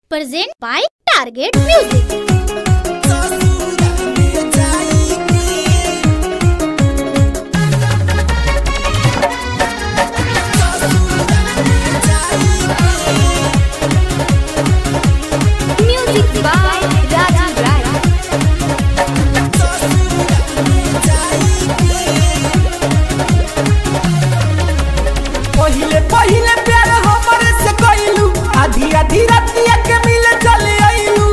Present by Target Music. Music by Raju Rai. पहिले पहिले प्यार हमरे से कइलू आधी आधी रातिया के मिले चले आइलू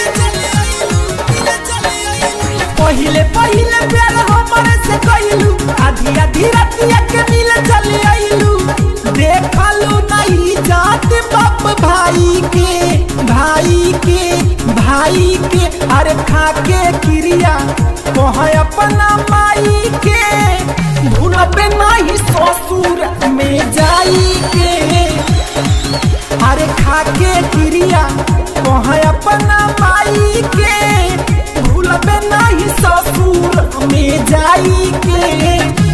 पहिले पहिले प्यार हमरे से कइलू आधी आधी रातिया के मिले चले आइलू देखलू नहीं जात बाप भाई के अरे खाके क्रिया कहे अपना माई के भूलबे नहीं ससुर में जाई के अरे खाके क्रिया कहे अपना माई के भूलबे नहीं ससुर में जाई के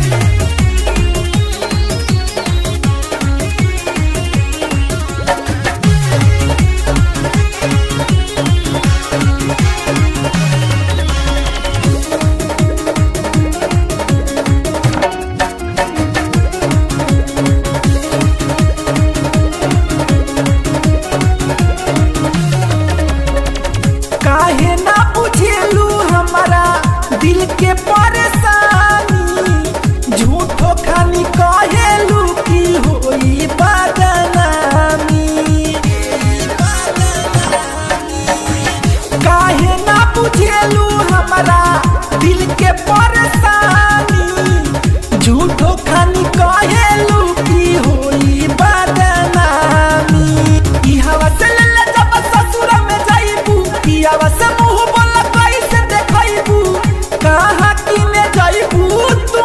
काहे ना बुझेलू हमारा दिल के परेशानी झूठो खानी कहेलू की होई बदनामी काहे ना बुझेलू हमारा दिल के परेशानी झूठो खानी कहेलू की होई बदनामी ई हवा से ले जब ससुर में जाइबू ई हवा से मुंह बोला कैसे देखइबू कहां किने जाइबू तू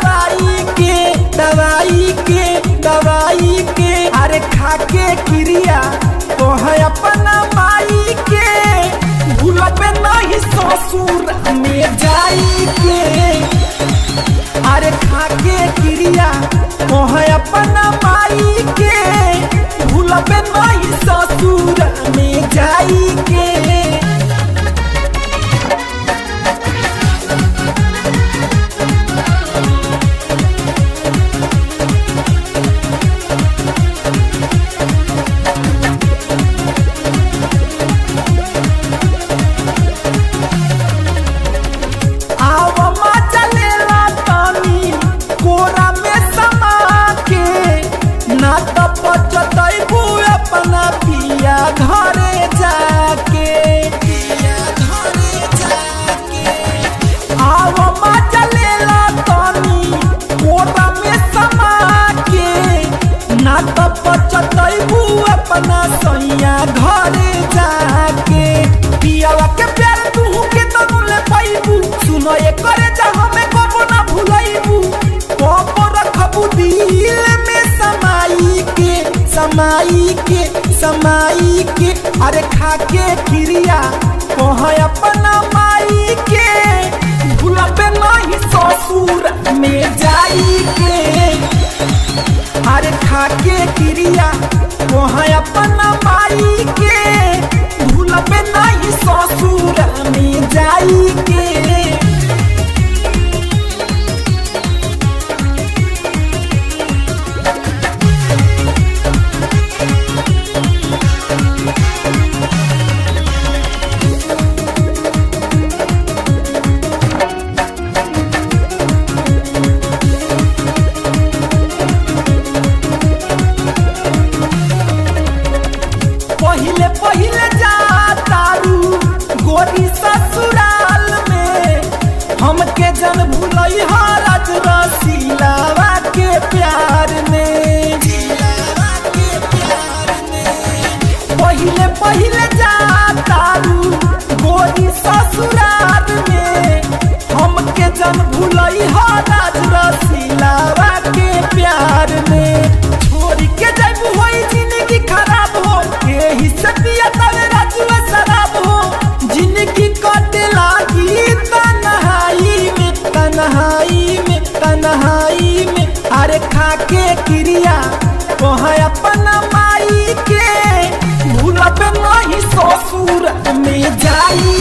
दवाई के अरे खाके क्रिया कहे अपना माई के भूलबे नहीं ससुर में जाई के अरे खाके क्रिया कहे अपना माई के भूलबे नहीं ससुर में जाई के अपना पिया घरे जाके आव मजा लेला तनी कोरा में समा के ना तो पचतैबू अपना सैया घरे जाके पियावा के प्यार तू के तनु ले पाइबू सुनो ये करे जा हमें कबो ना भुलाइबू कबो रखबू दिल में समाई के अरे खाके क्रिया कहे अपना माई के भूलबे नहीं ससुर में जाई के अरे खाके क्रिया कहे अपना माई के भूलबे नहीं ससुर में जाई के पहिले पहिले जातारू गोरी ससुराल में हमके जन भूलई हरज रसीलावा के प्यार में पहिले पहिले जातारू गोरी ससुराल में हमके जन भूलई हरज रसीलावा के प्यार में छोड़ के जाइबू होई जिंदगी खराब हो यही से पिया तवे राजुआ शराब हो जिंदगी कटे लागी तन्हाई में अरे खाके क्रिया कहे अपना माई के भूलबे नहीं जाई